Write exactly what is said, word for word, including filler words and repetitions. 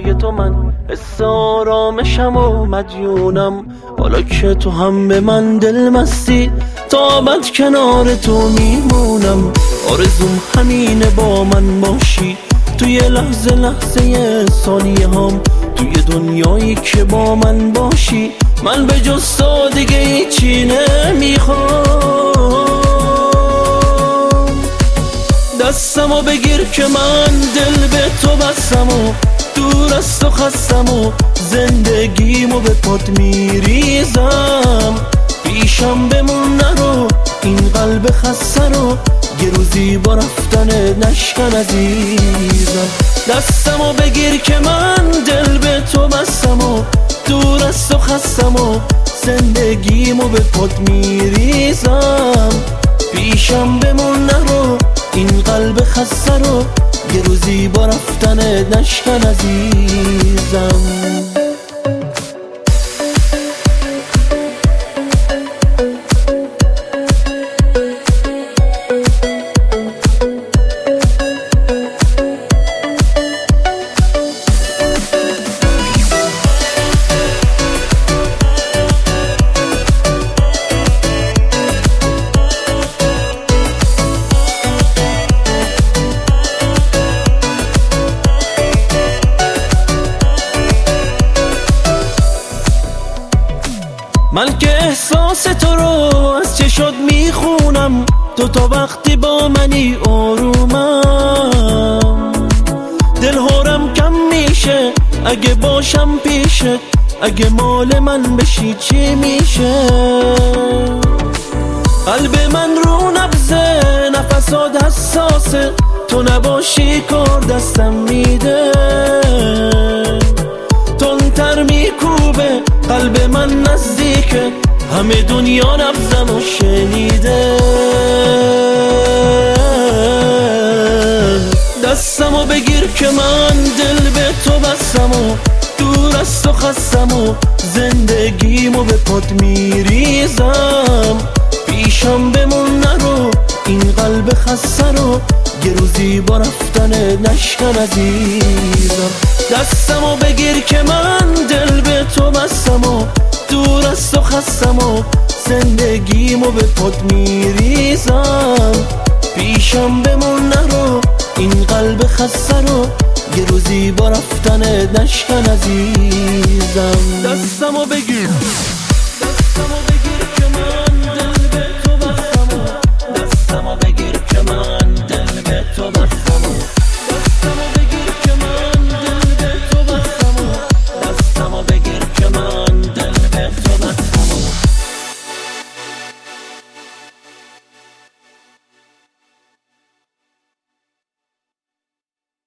فدای تو من حس آرامشم و مدیونم. حالا که تو هم به من دل مستی تا ابد کنار تو میمونم. آرزوم همینه با من باشی توی لحظه لحظه ثانیه هم، توی دنیایی که با من باشی. من به جز تو دیگه هیچی نمیخوام. دستمو بگیر که من دل به تو بستم و دور از تو خستم و زندگیمو به پات میریزم. پیشم بمون نرو این قلب خسته رو، یه روزی با رفتن نشکن عزیزم. دستمو بگیر که من دل به تو بستم و دور از تو خستم و زندگیمو به پات میریزم. پیشم بمون نرو این قلب خسته رو، یه روزی با رفتن نشکن عزیزم. من که احساس تو رو از چشات میخونم، تو تا وقتی با منی آرومم. دل هارم کم میشه اگه باشم پیشت، اگه مال من بشی چی میشه؟ قلب من رو نبضه نفسات حساسه، تو نباشی کار دستم میده. تندتر میکوبه قلب من نزدیکه، همه دنیا نبضم و شنیده. دستمو بگیر که من دل به تو بستم و دور از تو خستم و زندگیمو به پات میریزم. پیشم بمون نرو این قلب خسته رو، یه روزی با رفتن نشکن عزیزم. دستمو بگیر که من دل به تو بستم و دور از تو خستم و زندگیمو به پات میریزم. پیشم بمون نرو این قلب خسته رو، یه روزی با رفتن نشکن عزیزم. دستمو بگیر دستمو بگیر